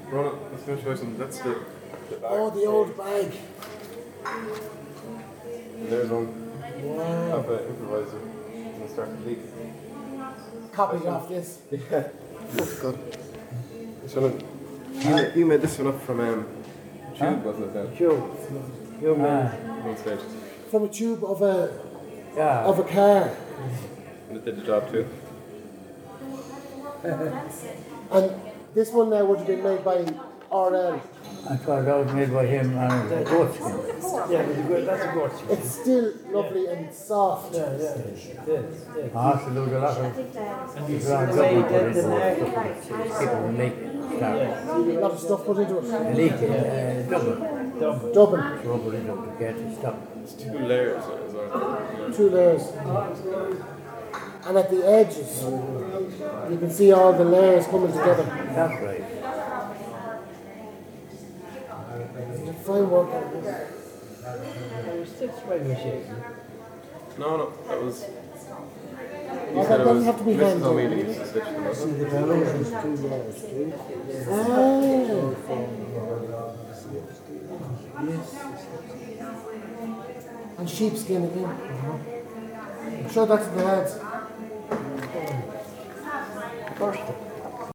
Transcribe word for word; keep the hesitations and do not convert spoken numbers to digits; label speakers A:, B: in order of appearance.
A: Ronald, let's go show you something. That's the, the bag.
B: Oh, the old bag.
A: There's one
B: Wow.
A: of the improviser. Gonna start to leak.
B: Copied off this.
A: Yeah. Good. This one, you, you made this one up from um, Tube,
C: Huh?
A: wasn't it then?
B: Tube.
C: You
A: On stage.
B: From a tube of a
C: Yeah.
B: of a car.
A: And it did the job too.
B: And this one now would have been made by R L.
C: I thought that was made by him and a goat skin.
D: Yeah, that's a good, that's a good skin.
B: It's still lovely and soft.
D: Yeah, yeah, it is. Yeah.
C: Ah, so there was a lot of
D: And you see
C: ground
D: the way
C: double put
D: that the
C: into
D: neck.
C: it. People will make it start.
B: A lot of stuff put into it.
C: Leak it, uh, double.
D: Double.
B: Double.
C: Rubber into it to get it stop.
A: It's two layers as well.
B: Two layers. And at the edges, you can see all the layers coming together.
C: That's right.
B: Fine work.
D: Six regular shapes.
A: No, no, that was.
B: Oh,
A: You
B: that
A: said it
B: doesn't
A: was
B: have to be
A: Missus
B: hand
A: O'Meally used to stitch them, wasn't it?
B: The bellows is two layers, too. Oh. And sheepskin again. Show that to the lads.
D: First.